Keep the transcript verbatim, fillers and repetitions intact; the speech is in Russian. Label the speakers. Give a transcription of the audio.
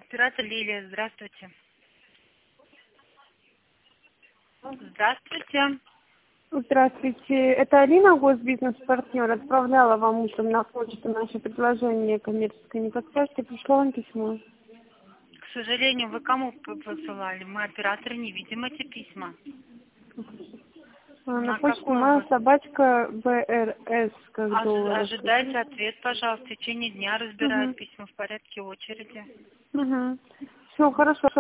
Speaker 1: Оператор Лилия, здравствуйте. Здравствуйте.
Speaker 2: Здравствуйте, это Алина, госбизнес-партнер. Отправляла вам утром на почту наше предложение коммерческое. Не подскажете, пришло вам письмо?
Speaker 1: К сожалению, вы кому п- посылали? Мы, операторы, не видим эти письма.
Speaker 2: А, на
Speaker 1: На
Speaker 2: почту
Speaker 1: какой
Speaker 2: моя
Speaker 1: вы?
Speaker 2: собачка БРС, как
Speaker 1: Ожи-
Speaker 2: доллар.
Speaker 1: Ожидайте ответ, пожалуйста. В течение дня разбирают
Speaker 2: Угу.
Speaker 1: письма в порядке очереди.
Speaker 2: Угу. Все, хорошо.